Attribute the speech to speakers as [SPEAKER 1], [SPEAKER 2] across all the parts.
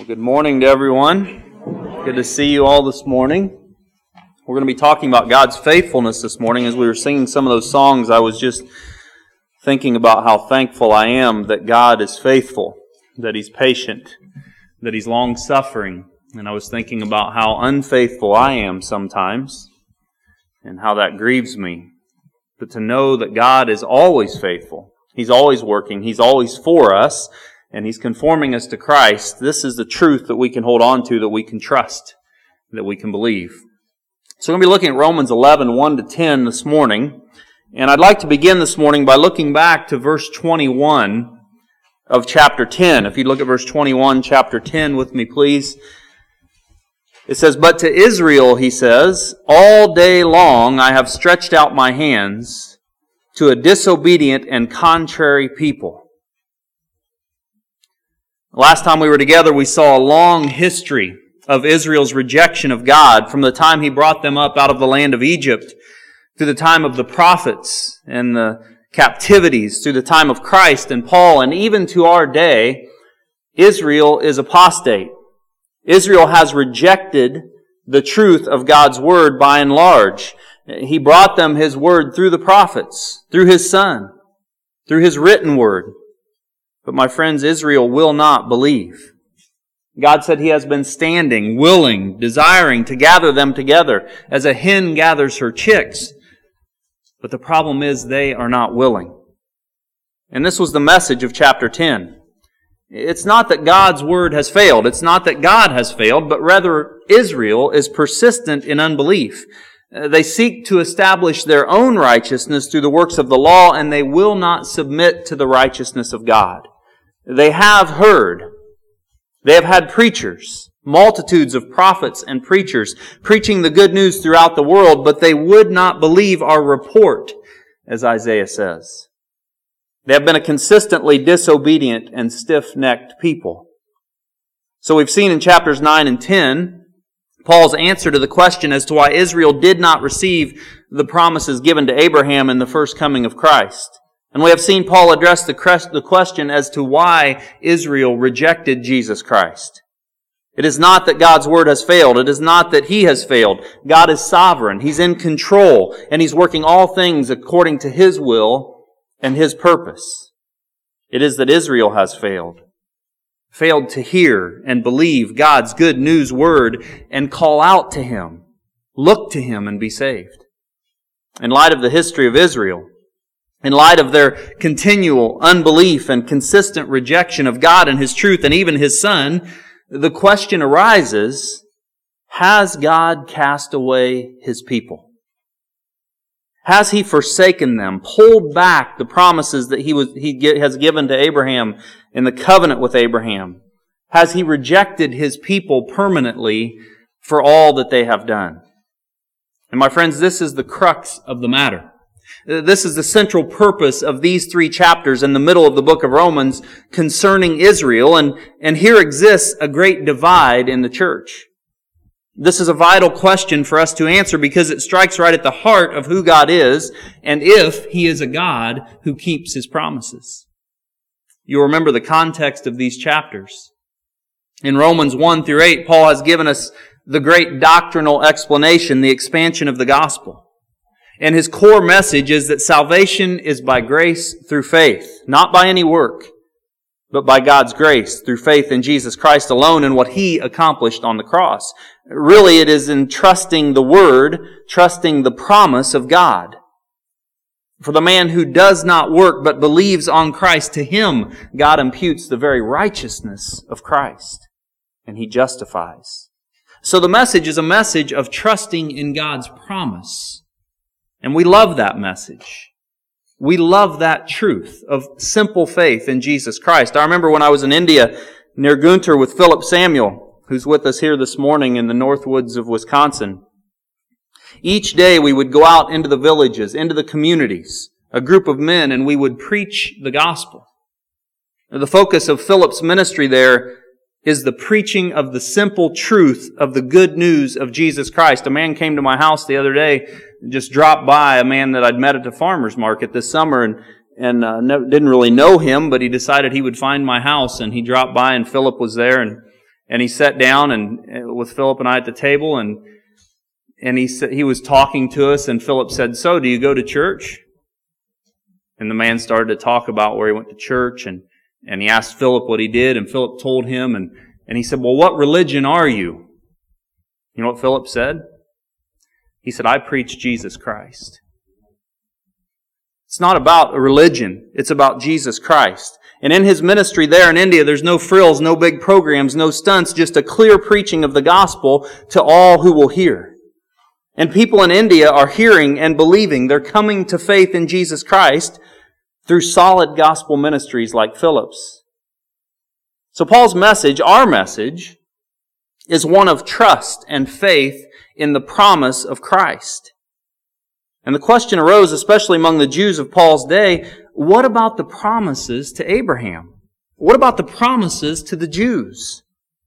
[SPEAKER 1] Good morning to everyone. Good to see you all this morning. We're going to be talking about God's faithfulness this morning. As we were singing some of those songs, I was just thinking about how thankful I am that God is faithful, that He's patient, that He's long-suffering. And I was thinking about how unfaithful I am sometimes and how that grieves me. But to know that God is always faithful, He's always working, He's always for us, and He's conforming us to Christ, this is the truth that we can hold on to, that we can trust, that we can believe. So we're going to be looking at Romans 11, 1 to 10 this morning. And I'd like to begin this morning by looking back to verse 21 of chapter 10. If you look at verse 21, chapter 10 with me, please. It says, "But to Israel," he says, "all day long I have stretched out my hands to a disobedient and contrary people." Last time we were together, we saw a long history of Israel's rejection of God from the time He brought them up out of the land of Egypt to the time of the prophets and the captivities, to the time of Christ and Paul, and even to our day. Israel is apostate. Israel has rejected the truth of God's Word by and large. He brought them His Word through the prophets, through His Son, through His written Word. But my friends, Israel will not believe. God said He has been standing, willing, desiring to gather them together as a hen gathers her chicks. But the problem is they are not willing. And this was the message of chapter 10. It's not that God's Word has failed. It's not that God has failed, but rather Israel is persistent in unbelief. They seek to establish their own righteousness through the works of the law, and they will not submit to the righteousness of God. They have heard. They have had preachers, multitudes of prophets and preachers, preaching the good news throughout the world, but they would not believe our report, as Isaiah says. They have been a consistently disobedient and stiff-necked people. So we've seen in chapters 9 and 10, Paul's answer to the question as to why Israel did not receive the promises given to Abraham in the first coming of Christ. And we have seen Paul address the question as to why Israel rejected Jesus Christ. It is not that God's Word has failed. It is not that He has failed. God is sovereign. He's in control. And He's working all things according to His will and His purpose. It is that Israel has failed to hear and believe God's good news word and call out to Him, look to Him and be saved. In light of the history of Israel, in light of their continual unbelief and consistent rejection of God and His truth and even His Son, the question arises, has God cast away His people? Has He forsaken them, pulled back the promises that He has given to Abraham in the covenant with Abraham? Has He rejected His people permanently for all that they have done? And my friends, this is the crux of the matter. This is the central purpose of these 3 chapters in the middle of the book of Romans concerning Israel, and here exists a great divide in the church. This is a vital question for us to answer because it strikes right at the heart of who God is and if He is a God who keeps His promises. You'll remember the context of these chapters. In Romans 1 through 8, Paul has given us the great doctrinal explanation, the expansion of the gospel. And his core message is that salvation is by grace through faith, not by any work, but by God's grace through faith in Jesus Christ alone and what He accomplished on the cross. Really, it is in trusting the Word, trusting the promise of God. For the man who does not work but believes on Christ, to him God imputes the very righteousness of Christ, and He justifies. So the message is a message of trusting in God's promise. And we love that message. We love that truth of simple faith in Jesus Christ. I remember when I was in India near Guntur with Philip Samuel, who's with us here this morning in the north woods of Wisconsin. Each day we would go out into the villages, into the communities, a group of men, and we would preach the gospel. The focus of Philip's ministry there is the preaching of the simple truth of the good news of Jesus Christ. A man came to my house the other day, just dropped by, a man that I'd met at the farmer's market this summer, and didn't really know him, but he decided he would find my house, and he dropped by, and Philip was there, And he sat down and with Philip and I at the table, and he said, he was talking to us, and Philip said, "So, do you go to church?" And the man started to talk about where he went to church, and he asked Philip what he did, and Philip told him, and he said, "Well, what religion are you?" You know what Philip said? He said, "I preach Jesus Christ." It's not about a religion. It's about Jesus Christ. And in his ministry there in India, there's no frills, no big programs, no stunts, just a clear preaching of the gospel to all who will hear. And people in India are hearing and believing. They're coming to faith in Jesus Christ through solid gospel ministries like Philip's. So Paul's message, our message, is one of trust and faith in the promise of Christ. And the question arose, especially among the Jews of Paul's day, what about the promises to Abraham? What about the promises to the Jews?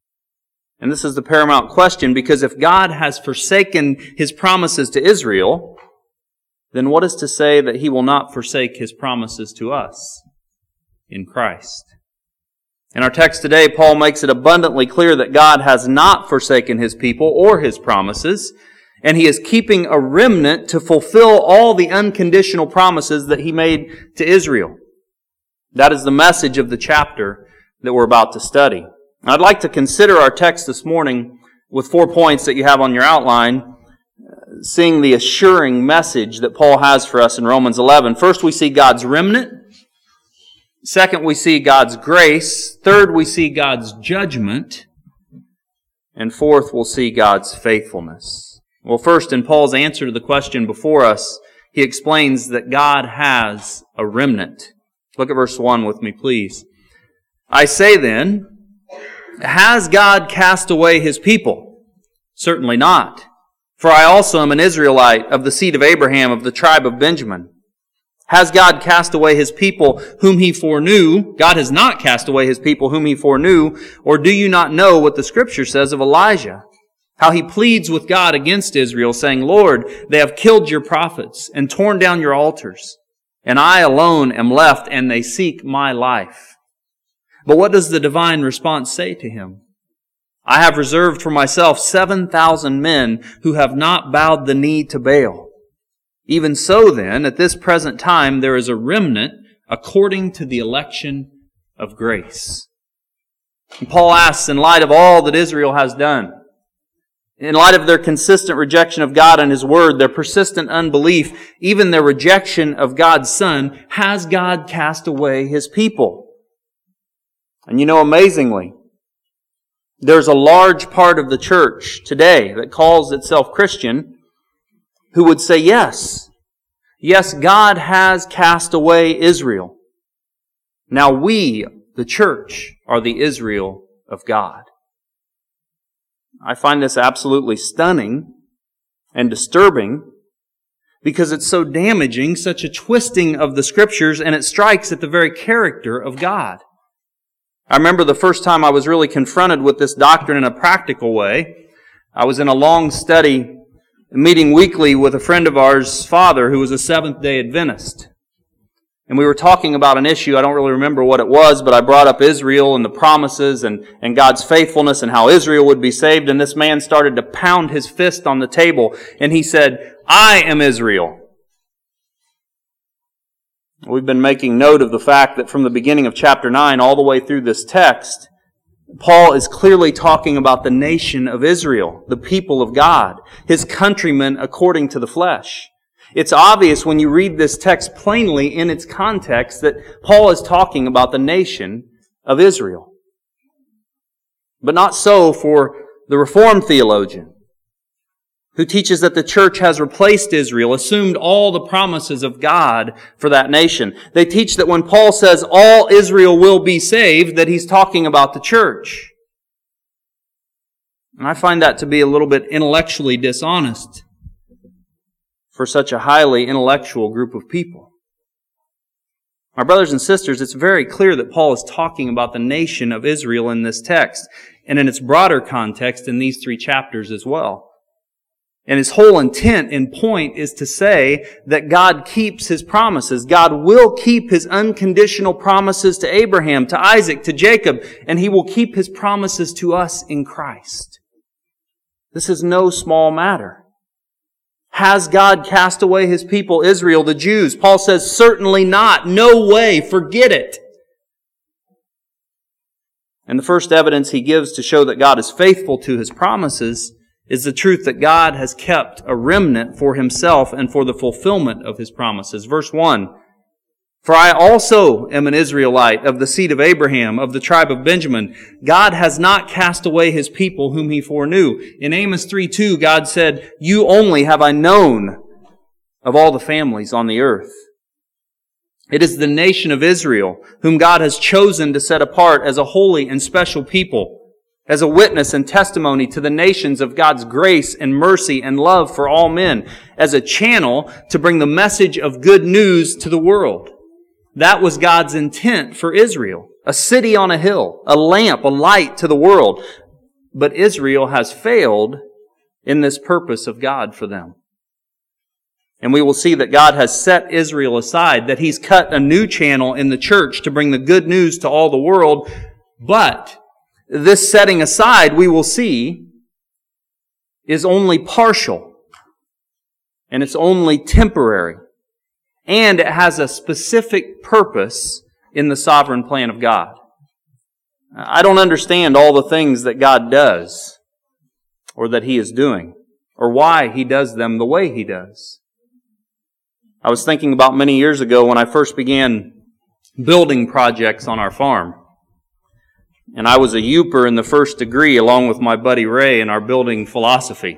[SPEAKER 1] And this is the paramount question, because if God has forsaken His promises to Israel, then what is to say that He will not forsake His promises to us in Christ? In our text today, Paul makes it abundantly clear that God has not forsaken His people or His promises, and He is keeping a remnant to fulfill all the unconditional promises that He made to Israel. That is the message of the chapter that we're about to study. I'd like to consider our text this morning with 4 points that you have on your outline, seeing the assuring message that Paul has for us in Romans 11. First, we see God's remnant. Second, we see God's grace. Third, we see God's judgment. And fourth, we'll see God's faithfulness. Well, first, in Paul's answer to the question before us, he explains that God has a remnant. Look at verse 1 with me, please. "I say then, has God cast away His people? Certainly not. For I also am an Israelite of the seed of Abraham, of the tribe of Benjamin. Has God cast away His people whom He foreknew? God has not cast away His people whom He foreknew. Or do you not know what the Scripture says of Elijah? How he pleads with God against Israel, saying, 'Lord, they have killed your prophets and torn down your altars, and I alone am left, and they seek my life.' But what does the divine response say to him? 'I have reserved for myself 7,000 men who have not bowed the knee to Baal. Even so then, at this present time, there is a remnant according to the election of grace.'" And Paul asks, in light of all that Israel has done, in light of their consistent rejection of God and His Word, their persistent unbelief, even their rejection of God's Son, has God cast away His people? And you know, amazingly, there's a large part of the church today that calls itself Christian who would say, yes, God has cast away Israel. Now we, the church, are the Israel of God. I find this absolutely stunning and disturbing because it's so damaging, such a twisting of the Scriptures, and it strikes at the very character of God. I remember the first time I was really confronted with this doctrine in a practical way. I was in a long study, meeting weekly with a friend of ours' father who was a Seventh-day Adventist. And we were talking about an issue, I don't really remember what it was, but I brought up Israel and the promises and God's faithfulness and how Israel would be saved. And this man started to pound his fist on the table and he said, "I am Israel." We've been making note of the fact that from the beginning of chapter 9 all the way through this text, Paul is clearly talking about the nation of Israel, the people of God, His countrymen according to the flesh. It's obvious when you read this text plainly in its context that Paul is talking about the nation of Israel. But not so for the Reformed theologian, who teaches that the church has replaced Israel, assumed all the promises of God for that nation. They teach that when Paul says all Israel will be saved, that he's talking about the church. And I find that to be a little bit intellectually dishonest for such a highly intellectual group of people. My brothers and sisters, it's very clear that Paul is talking about the nation of Israel in this text, and in its broader context in these 3 chapters as well. And his whole intent and point is to say that God keeps His promises. God will keep His unconditional promises to Abraham, to Isaac, to Jacob, and He will keep His promises to us in Christ. This is no small matter. Has God cast away His people, Israel, the Jews? Paul says, certainly not. No way. Forget it. And the first evidence he gives to show that God is faithful to His promises is the truth that God has kept a remnant for Himself and for the fulfillment of His promises. Verse 1, for I also am an Israelite of the seed of Abraham, of the tribe of Benjamin. God has not cast away His people whom He foreknew. In Amos 3:2, God said, you only have I known of all the families on the earth. It is the nation of Israel whom God has chosen to set apart as a holy and special people, as a witness and testimony to the nations of God's grace and mercy and love for all men, as a channel to bring the message of good news to the world. That was God's intent for Israel. A city on a hill, a lamp, a light to the world. But Israel has failed in this purpose of God for them. And we will see that God has set Israel aside, that He's cut a new channel in the church to bring the good news to all the world. But this setting aside, we will see, is only partial. And it's only temporary. And it has a specific purpose in the sovereign plan of God. I don't understand all the things that God does, or that He is doing, or why He does them the way He does. I was thinking about many years ago when I first began building projects on our farm. And I was a Youper in the first degree along with my buddy Ray in our building philosophy.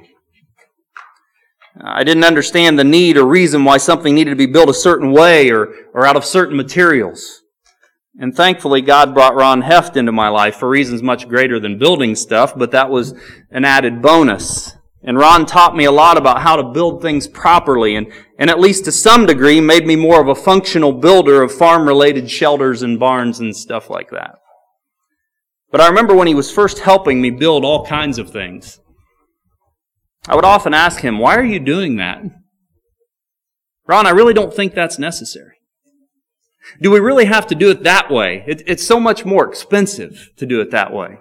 [SPEAKER 1] I didn't understand the need or reason why something needed to be built a certain way or out of certain materials. And thankfully God brought Ron Heft into my life for reasons much greater than building stuff, but that was an added bonus. And Ron taught me a lot about how to build things properly and at least to some degree made me more of a functional builder of farm-related shelters and barns and stuff like that. But I remember when he was first helping me build all kinds of things, I would often ask him, why are you doing that? Ron, I really don't think that's necessary. Do we really have to do it that way? It's so much more expensive to do it that way.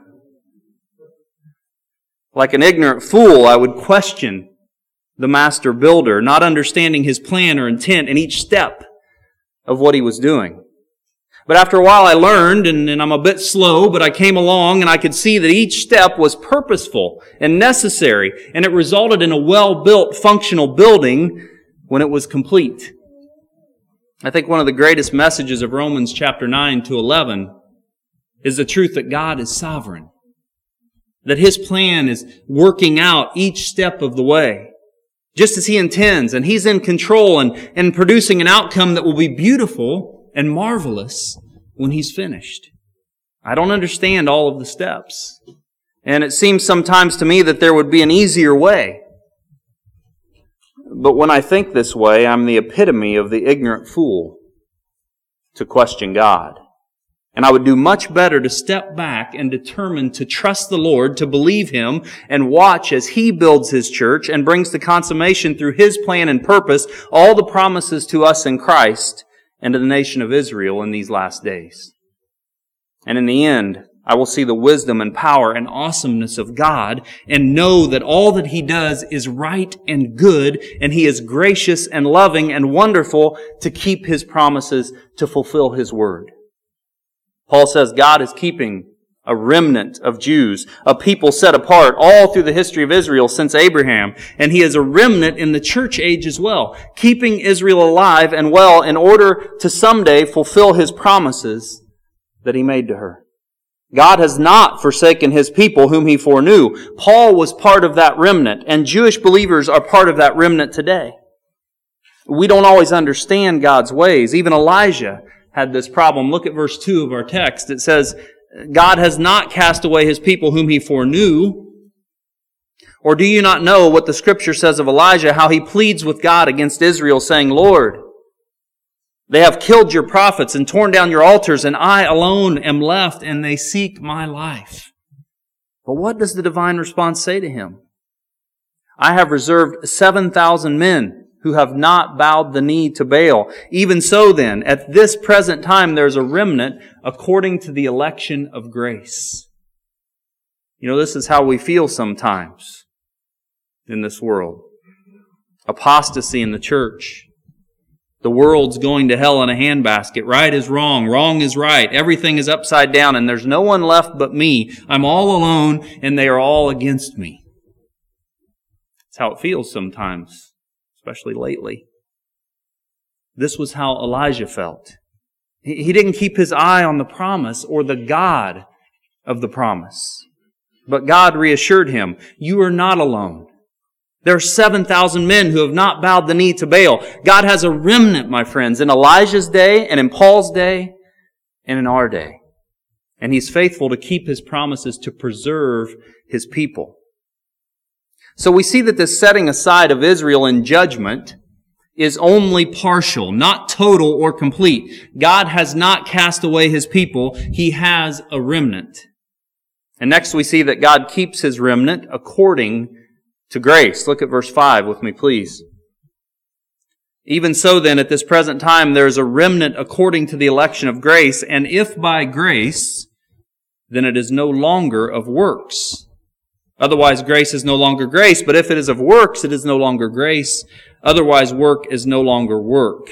[SPEAKER 1] Like an ignorant fool, I would question the master builder, not understanding his plan or intent in each step of what he was doing. But after a while I learned, and I'm a bit slow, but I came along and I could see that each step was purposeful and necessary, and it resulted in a well-built, functional building when it was complete. I think one of the greatest messages of Romans chapter 9 to 11 is the truth that God is sovereign, that His plan is working out each step of the way, just as He intends, and He's in control and producing an outcome that will be beautiful and marvelous when He's finished. I don't understand all of the steps, and it seems sometimes to me that there would be an easier way. But when I think this way, I'm the epitome of the ignorant fool to question God. And I would do much better to step back and determine to trust the Lord, to believe Him, and watch as He builds His church and brings to consummation through His plan and purpose all the promises to us in Christ and to the nation of Israel in these last days. And in the end, I will see the wisdom and power and awesomeness of God and know that all that He does is right and good, and He is gracious and loving and wonderful to keep His promises, to fulfill His word. Paul says God is keeping a remnant of Jews, a people set apart all through the history of Israel since Abraham, and He is a remnant in the church age as well, keeping Israel alive and well in order to someday fulfill His promises that He made to her. God has not forsaken His people whom He foreknew. Paul was part of that remnant, and Jewish believers are part of that remnant today. We don't always understand God's ways. Even Elijah had this problem. Look at verse 2 of our text. It says, God has not cast away His people whom He foreknew. Or do you not know what the Scripture says of Elijah, how he pleads with God against Israel, saying, Lord, they have killed your prophets and torn down your altars, and I alone am left, and they seek my life. But what does the divine response say to him? I have reserved 7,000 men who have not bowed the knee to Baal. Even so then, at this present time there's a remnant according to the election of grace. You know, this is how we feel sometimes in this world. Apostasy in the church. The world's going to hell in a handbasket. Right is wrong. Wrong is right. Everything is upside down and there's no one left but me. I'm all alone and they are all against me. That's how it feels sometimes, especially lately. This was how Elijah felt. He didn't keep his eye on the promise or the God of the promise. But God reassured him, you are not alone. There are 7,000 men who have not bowed the knee to Baal. God has a remnant, my friends, in Elijah's day and in Paul's day and in our day. And He's faithful to keep His promises to preserve His people. So we see that this setting aside of Israel in judgment is only partial, not total or complete. God has not cast away His people. He has a remnant. And next we see that God keeps His remnant according to grace. Look at verse 5 with me, please. Even so then, at this present time, there is a remnant according to the election of grace. And if by grace, then it is no longer of works. Otherwise, grace is no longer grace. But if it is of works, it is no longer grace. Otherwise, work is no longer work.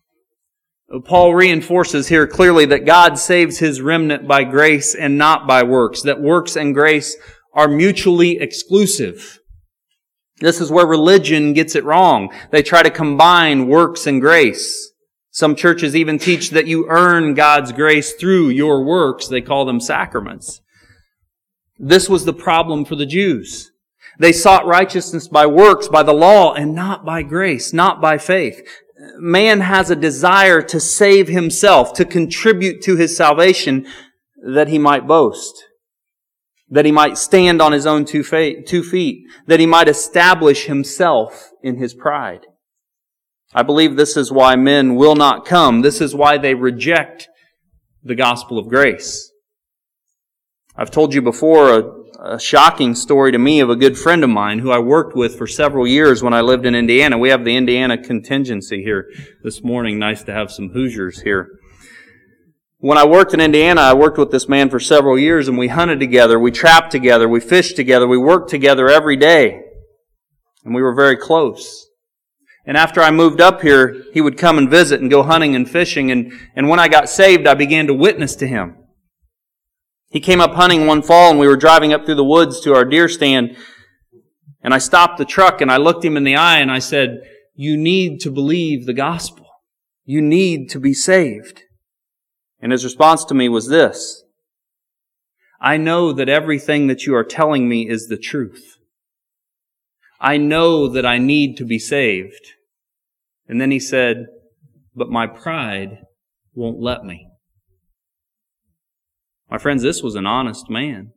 [SPEAKER 1] Paul reinforces here clearly that God saves His remnant by grace and not by works. That works and grace are mutually exclusive. This is where religion gets it wrong. They try to combine works and grace. Some churches even teach that you earn God's grace through your works. They call them sacraments. This was the problem for the Jews. They sought righteousness by works, by the law, and not by grace, not by faith. Man has a desire to save himself, to contribute to his salvation, that he might boast, that he might stand on his own 2 feet, that he might establish himself in his pride. I believe this is why men will not come. This is why they reject the gospel of grace. I've told you before a shocking story to me of a good friend of mine who I worked with for several years when I lived in Indiana. We have the Indiana contingency here this morning. Nice to have some Hoosiers here. When I worked in Indiana, I worked with this man for several years, and we hunted together, we trapped together, we fished together, we worked together every day. And we were very close. And after I moved up here, he would come and visit and go hunting and fishing. And when I got saved, I began to witness to him. He came up hunting one fall, and we were driving up through the woods to our deer stand. And I stopped the truck, and I looked him in the eye, and I said, you need to believe the gospel. You need to be saved. And his response to me was this: I know that everything that you are telling me is the truth. I know that I need to be saved. And then he said, but my pride won't let me. My friends, this was an honest man.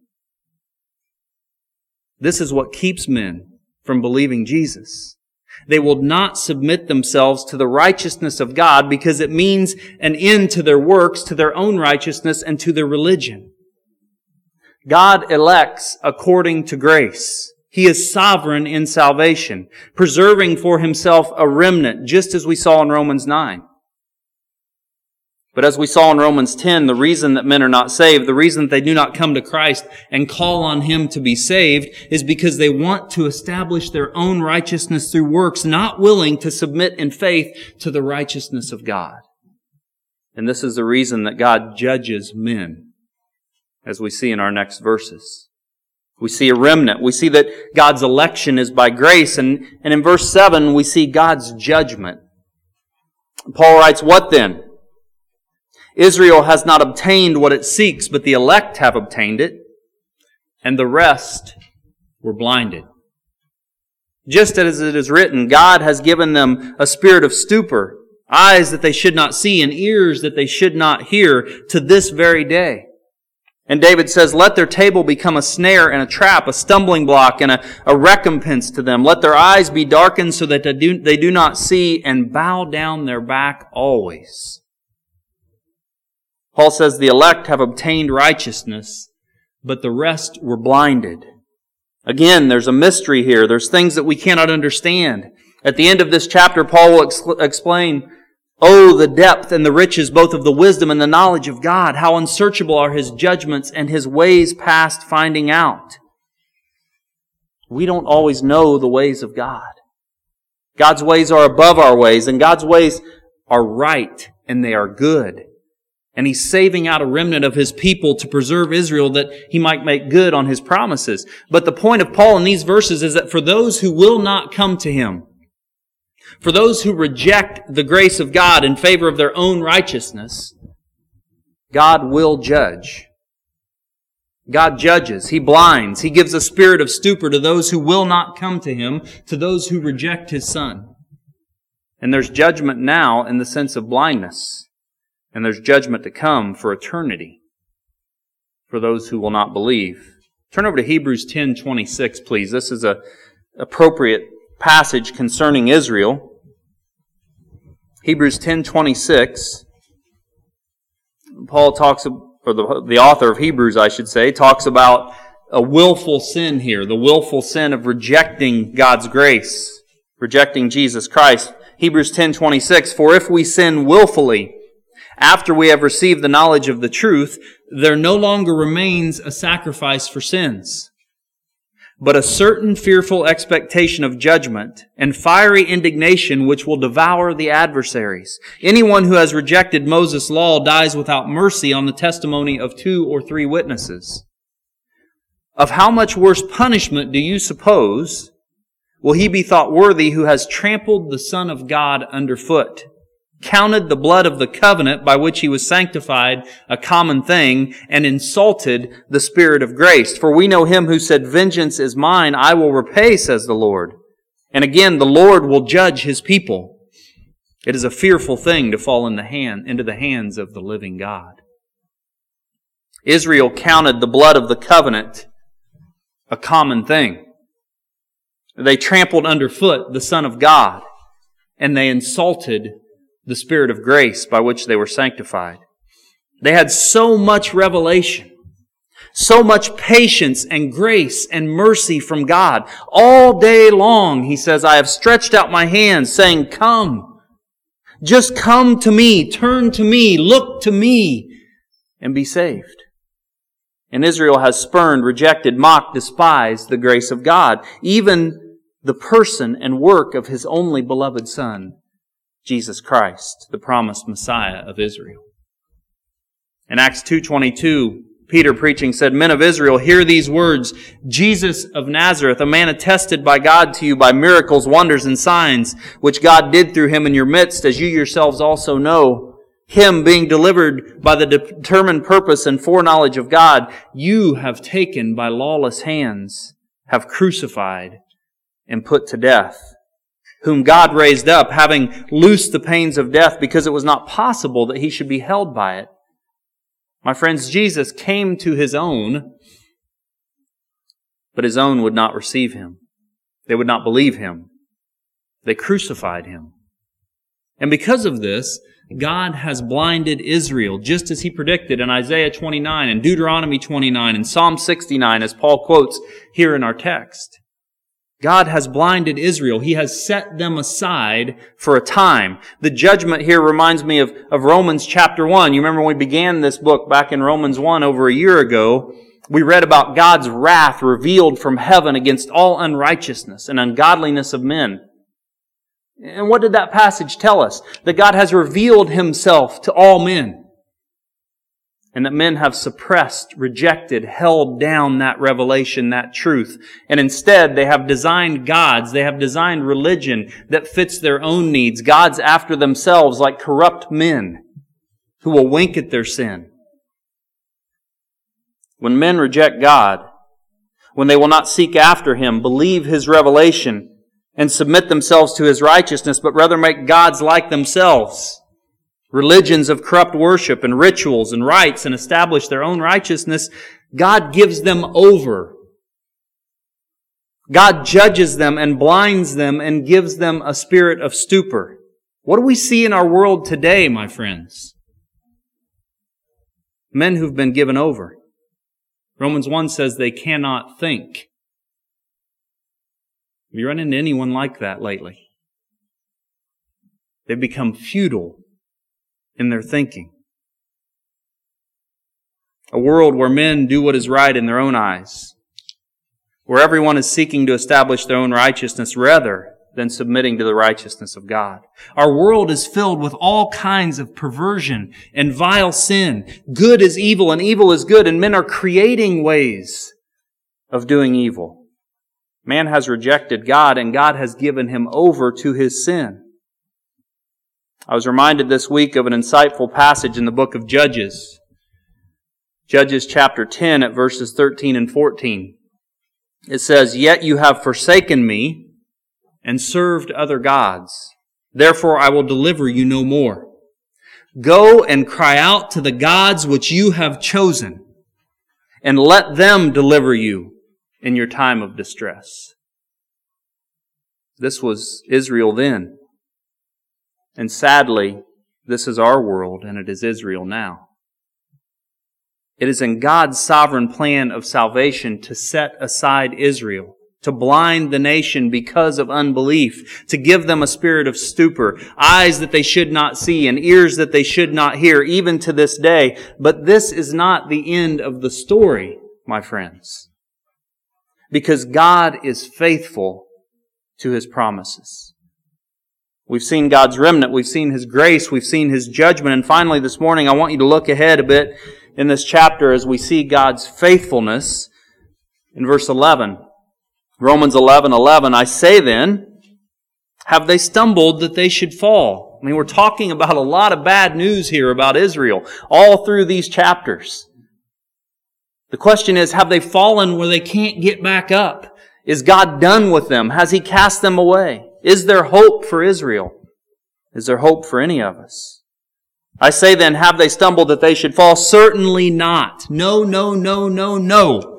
[SPEAKER 1] This is what keeps men from believing Jesus. They will not submit themselves to the righteousness of God because it means an end to their works, to their own righteousness, and to their religion. God elects according to grace. He is sovereign in salvation, preserving for Himself a remnant, just as we saw in Romans 9. But as we saw in Romans 10, the reason that men are not saved, the reason that they do not come to Christ and call on Him to be saved, is because they want to establish their own righteousness through works, not willing to submit in faith to the righteousness of God. And this is the reason that God judges men, as we see in our next verses. We see a remnant. We see that God's election is by grace. And in verse 7, we see God's judgment. Paul writes, what then? Israel has not obtained what it seeks, but the elect have obtained it, and the rest were blinded. Just as it is written, God has given them a spirit of stupor, eyes that they should not see, and ears that they should not hear, to this very day. And David says, let their table become a snare and a trap, a stumbling block and a recompense to them. Let their eyes be darkened so that they do not see, and bow down their back always. Paul says the elect have obtained righteousness, but the rest were blinded. Again, there's a mystery here. There's things that we cannot understand. At the end of this chapter, Paul will explain, "Oh, the depth and the riches both of the wisdom and the knowledge of God! How unsearchable are His judgments and His ways past finding out." We don't always know the ways of God. God's ways are above our ways, and God's ways are right, and they are good. And He's saving out a remnant of His people to preserve Israel that He might make good on His promises. But the point of Paul in these verses is that for those who will not come to Him, for those who reject the grace of God in favor of their own righteousness, God will judge. God judges. He blinds. He gives a spirit of stupor to those who will not come to Him, to those who reject His Son. And there's judgment now in the sense of blindness. And there's judgment to come for eternity for those who will not believe. Turn over to Hebrews 10:26, please. This is an appropriate passage concerning Israel. Hebrews 10:26. Paul talks, or the author of Hebrews, I should say, talks about a willful sin here, the willful sin of rejecting God's grace, rejecting Jesus Christ. Hebrews 10:26, "For if we sin willfully, after we have received the knowledge of the truth, there no longer remains a sacrifice for sins, but a certain fearful expectation of judgment and fiery indignation which will devour the adversaries. Anyone who has rejected Moses' law dies without mercy on the testimony of 2 or 3 witnesses. Of how much worse punishment do you suppose will he be thought worthy who has trampled the Son of God underfoot, counted the blood of the covenant by which He was sanctified a common thing, and insulted the Spirit of grace? For we know Him who said, 'Vengeance is mine, I will repay,' says the Lord. And again, the Lord will judge His people. It is a fearful thing to fall into the hands of the living God." Israel counted the blood of the covenant a common thing. They trampled underfoot the Son of God, and they insulted the Spirit of grace by which they were sanctified. They had so much revelation, so much patience and grace and mercy from God. All day long, He says, "I have stretched out my hands, saying, 'Come, just come to me, turn to me, look to me, and be saved.' And Israel has spurned, rejected, mocked, despised the grace of God, even the person and work of His only beloved Son, Jesus Christ, the promised Messiah of Israel." In Acts 2:22, Peter preaching said, "Men of Israel, hear these words. Jesus of Nazareth, a man attested by God to you by miracles, wonders, and signs, which God did through Him in your midst, as you yourselves also know. Him, being delivered by the determined purpose and foreknowledge of God, you have taken by lawless hands, have crucified and put to death, whom God raised up, having loosed the pains of death, because it was not possible that He should be held by it." My friends, Jesus came to His own, but His own would not receive Him. They would not believe Him. They crucified Him. And because of this, God has blinded Israel, just as He predicted in Isaiah 29 and Deuteronomy 29 and Psalm 69, as Paul quotes here in our text. God has blinded Israel. He has set them aside for a time. The judgment here reminds me of Romans chapter 1. You remember when we began this book back in Romans 1 over a year ago, we read about God's wrath revealed from heaven against all unrighteousness and ungodliness of men. And what did that passage tell us? That God has revealed Himself to all men. And that men have suppressed, rejected, held down that revelation, that truth. And instead, they have designed gods, they have designed religion that fits their own needs, gods after themselves, like corrupt men who will wink at their sin. When men reject God, when they will not seek after Him, believe His revelation, and submit themselves to His righteousness, but rather make gods like themselves, religions of corrupt worship and rituals and rites, and establish their own righteousness, God gives them over. God judges them and blinds them and gives them a spirit of stupor. What do we see in our world today, my friends? Men who've been given over. Romans 1 says they cannot think. Have you run into anyone like that lately? They've become futile in their thinking. A world where men do what is right in their own eyes, where everyone is seeking to establish their own righteousness rather than submitting to the righteousness of God. Our world is filled with all kinds of perversion and vile sin. Good is evil and evil is good, and men are creating ways of doing evil. Man has rejected God, and God has given him over to his sin. I was reminded this week of an insightful passage in the book of Judges. Judges chapter 10 at verses 13 and 14. It says, "Yet you have forsaken me and served other gods. Therefore I will deliver you no more. Go and cry out to the gods which you have chosen, and let them deliver you in your time of distress." This was Israel then. And sadly, this is our world, and it is Israel now. It is in God's sovereign plan of salvation to set aside Israel, to blind the nation because of unbelief, to give them a spirit of stupor, eyes that they should not see and ears that they should not hear, even to this day. But this is not the end of the story, my friends, because God is faithful to His promises. We've seen God's remnant, we've seen His grace, we've seen His judgment, and finally this morning I want you to look ahead a bit in this chapter as we see God's faithfulness in verse 11. Romans 11:11, "I say then, have they stumbled that they should fall?" I mean, we're talking about a lot of bad news here about Israel, all through these chapters. The question is, have they fallen where they can't get back up? Is God done with them? Has He cast them away? Is there hope for Israel? Is there hope for any of us? "I say then, have they stumbled that they should fall? Certainly not. No, no, no, no, no.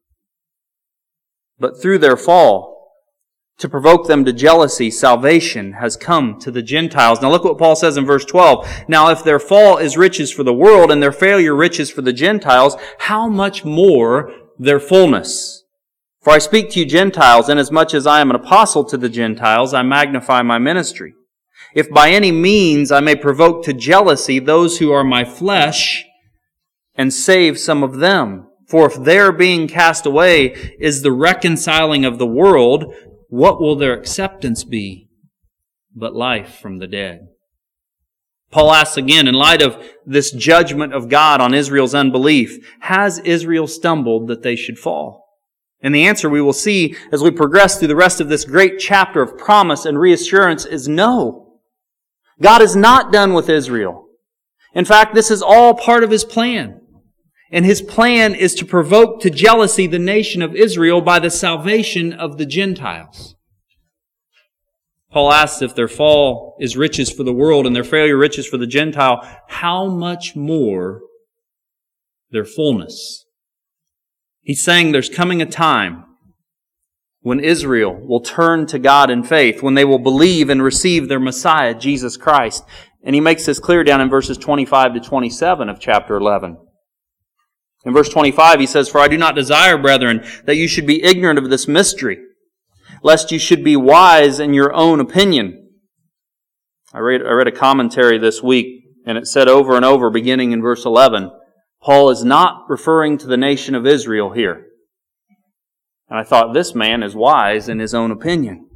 [SPEAKER 1] But through their fall, to provoke them to jealousy, salvation has come to the Gentiles." Now look what Paul says in verse 12. "Now if their fall is riches for the world and their failure riches for the Gentiles, how much more their fullness? For I speak to you Gentiles, inasmuch as I am an apostle to the Gentiles, I magnify my ministry. If by any means I may provoke to jealousy those who are my flesh and save some of them. For if their being cast away is the reconciling of the world, what will their acceptance be but life from the dead?" Paul asks again, in light of this judgment of God on Israel's unbelief, has Israel stumbled that they should fall? And the answer we will see as we progress through the rest of this great chapter of promise and reassurance is no. God is not done with Israel. In fact, this is all part of His plan. And His plan is to provoke to jealousy the nation of Israel by the salvation of the Gentiles. Paul asks, if their fall is riches for the world and their failure riches for the Gentile, how much more their fullness? He's saying there's coming a time when Israel will turn to God in faith, when they will believe and receive their Messiah, Jesus Christ. And he makes this clear down in verses 25 to 27 of chapter 11. In verse 25 he says, "For I do not desire, brethren, that you should be ignorant of this mystery, lest you should be wise in your own opinion." I read a commentary this week, and it said over and over, beginning in verse 11, Paul is not referring to the nation of Israel here. And I thought, this man is wise in his own opinion.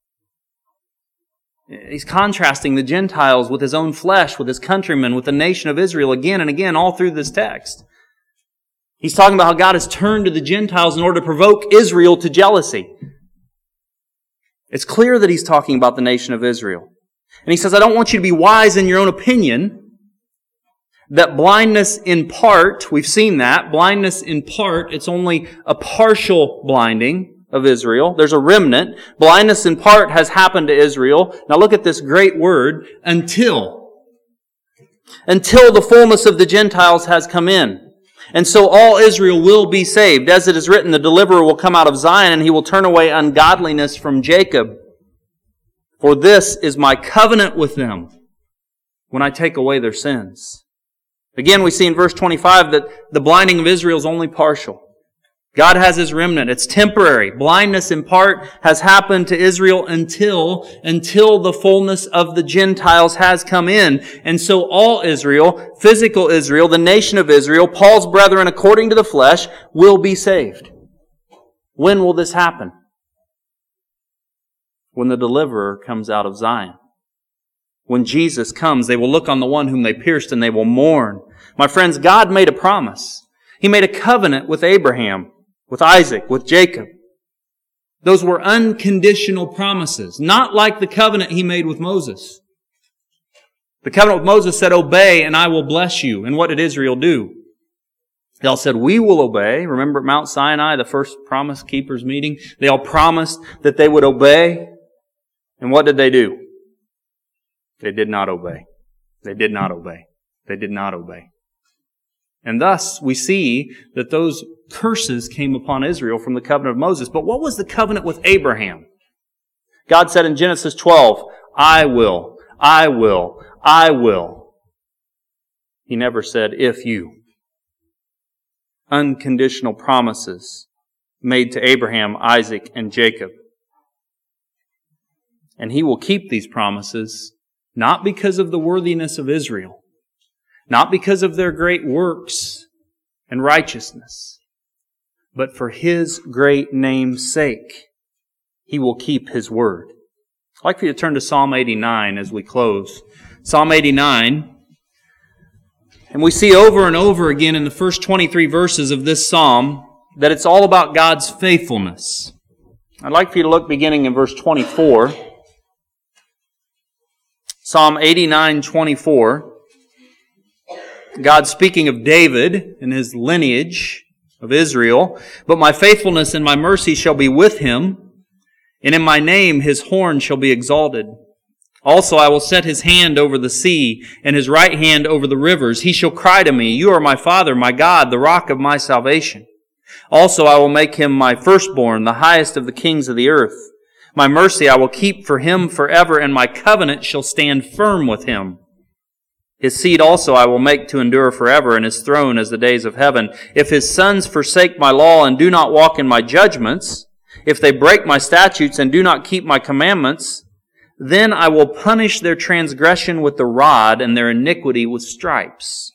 [SPEAKER 1] He's contrasting the Gentiles with his own flesh, with his countrymen, with the nation of Israel again and again all through this text. He's talking about how God has turned to the Gentiles in order to provoke Israel to jealousy. It's clear that he's talking about the nation of Israel. And he says, I don't want you to be wise in your own opinion. That blindness in part, we've seen that, blindness in part, it's only a partial blinding of Israel. There's a remnant. Blindness in part has happened to Israel. Now look at this great word, until. Until the fullness of the Gentiles has come in. And so all Israel will be saved. As it is written, the deliverer will come out of Zion and he will turn away ungodliness from Jacob. For this is my covenant with them when I take away their sins. Again, we see in verse 25 that the blinding of Israel is only partial. God has His remnant. It's temporary. Blindness in part has happened to Israel until the fullness of the Gentiles has come in. And so all Israel, physical Israel, the nation of Israel, Paul's brethren according to the flesh, will be saved. When will this happen? When the deliverer comes out of Zion. When Jesus comes, they will look on the one whom they pierced and they will mourn. My friends, God made a promise. He made a covenant with Abraham, with Isaac, with Jacob. Those were unconditional promises, not like the covenant He made with Moses. The covenant with Moses said, obey and I will bless you. And what did Israel do? They all said, we will obey. Remember at Mount Sinai, the first promise keepers meeting? They all promised that they would obey. And what did they do? They did not obey. They did not obey. They did not obey. And thus we see that those curses came upon Israel from the covenant of Moses. But what was the covenant with Abraham? God said in Genesis 12, I will, I will, I will. He never said, if you. Unconditional promises made to Abraham, Isaac, and Jacob. And He will keep these promises not because of the worthiness of Israel, not because of their great works and righteousness, but for His great name's sake. He will keep His word. I'd like for you to turn to Psalm 89 as we close. Psalm 89. And we see over and over again in the first 23 verses of this psalm that it's all about God's faithfulness. I'd like for you to look beginning in verse 24. Psalm 89:24. God speaking of David and his lineage of Israel. But my faithfulness and my mercy shall be with him, and in my name His horn shall be exalted. Also I will set His hand over the sea, and His right hand over the rivers. He shall cry to me, you are my Father, my God, the rock of my salvation. Also I will make Him my firstborn, the highest of the kings of the earth. My mercy I will keep for him forever, and my covenant shall stand firm with him. His seed also I will make to endure forever, and His throne as the days of heaven. If His sons forsake my law and do not walk in my judgments, if they break my statutes and do not keep my commandments, then I will punish their transgression with the rod and their iniquity with stripes.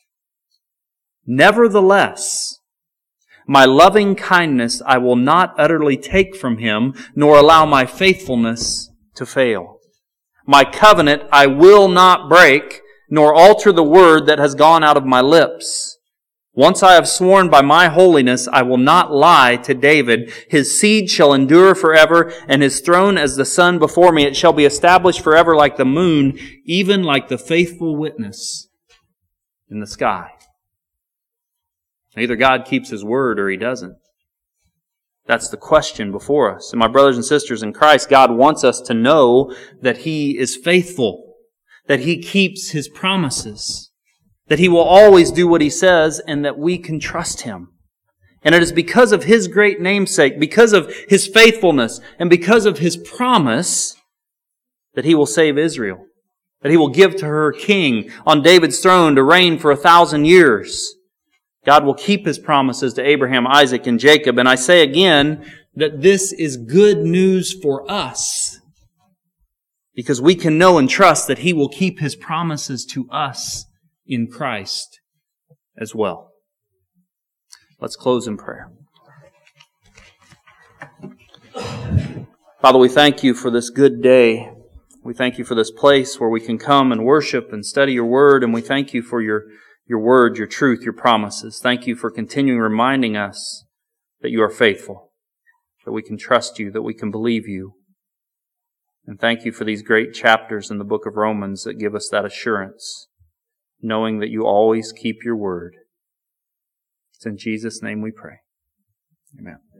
[SPEAKER 1] Nevertheless, my loving kindness I will not utterly take from him, nor allow my faithfulness to fail. My covenant I will not break, nor alter the word that has gone out of my lips. Once I have sworn by my holiness, I will not lie to David. His seed shall endure forever, and his throne as the sun before me. It shall be established forever like the moon, even like the faithful witness in the sky. Either God keeps His word or He doesn't. That's the question before us. And my brothers and sisters in Christ, God wants us to know that He is faithful, that He keeps His promises, that He will always do what He says, and that we can trust Him. And it is because of His great namesake, because of His faithfulness, and because of His promise that He will save Israel, that He will give to her king on David's throne to reign for 1,000 years. God will keep His promises to Abraham, Isaac, and Jacob. And I say again that this is good news for us, because we can know and trust that He will keep His promises to us in Christ as well. Let's close in prayer. Father, we thank You for this good day. We thank You for this place where we can come and worship and study Your Word, and we thank You for Your Word, Your truth, Your promises. Thank You for continuing reminding us that You are faithful, that we can trust You, that we can believe You. And thank You for these great chapters in the book of Romans that give us that assurance, knowing that You always keep Your word. It's in Jesus' name we pray. Amen.